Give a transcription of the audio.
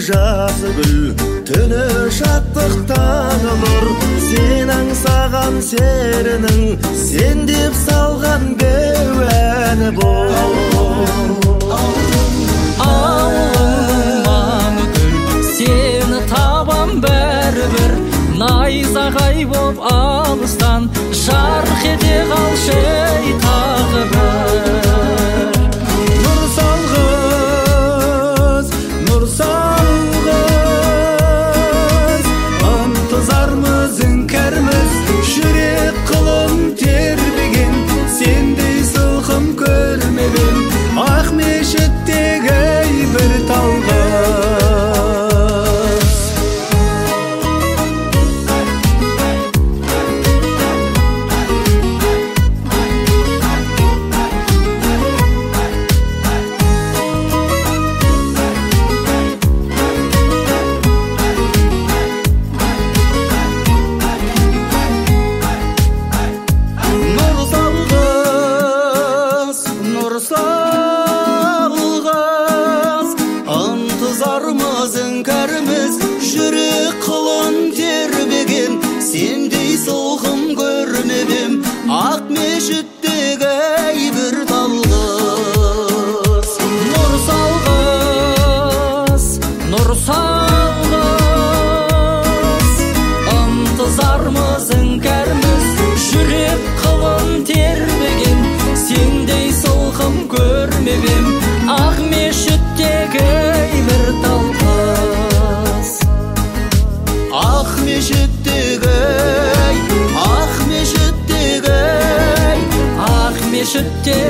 жазы гүл түні шаттықтан ұлыр. Сен аңсаған серінің сен деп салған беуәні бол. Ауылым гүл сені табам бәрібір, найзағай боп алыстан жарқ ете қалшы тағы бір. Нұр салғыз, нұр салғыз, ынтызармыз іңкәрміз, жүрек қылын тербеген, сендей сылқым көрмеген, ақ мешіттегі бір талғыз. Ынтызармыз іңкәрміз, жүрек қылын тербеген, сендей солғым көрмебем, ақ мешіттегі бір талғыз. Нұр салғыз, нұр салғыз, ынтызармыз іңкәрміз, жүрек қылын тербеген, сендей солғым көрмебем, ақ мешіттегі бір талғыз. Ақ мешіттегі, Ақ мешітте